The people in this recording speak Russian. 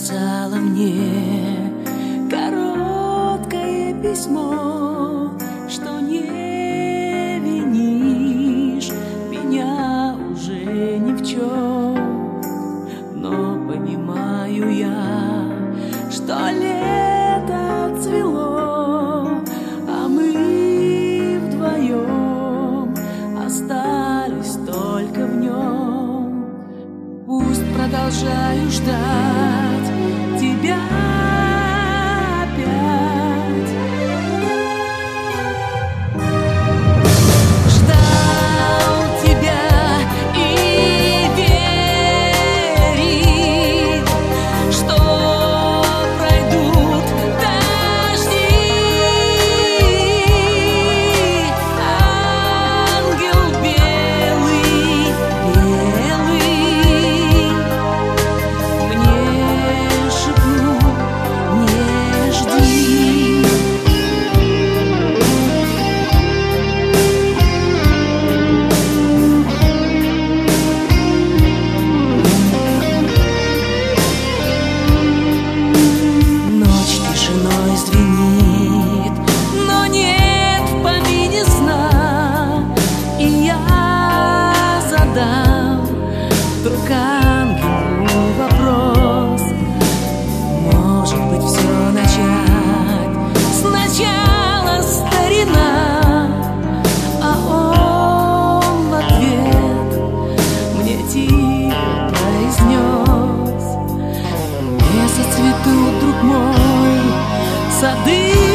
написала мне короткое письмо, что не винишь меня уже ни в чем. Но понимаю я, что лето цвело, а мы вдвоем остались только в нем. Пусть продолжаю ждать тебя опять. Ждал тебя и верил, что пройдут дожди. Ангел белый, белый мне шепнул: не жди. Ночь тишиной звенит, но нет в помине сна, и я задам вдруг ангелу вопрос: может быть, все начать сначала, старина? А он в ответ мне тихо произнес: не зацветут, друг мой, сады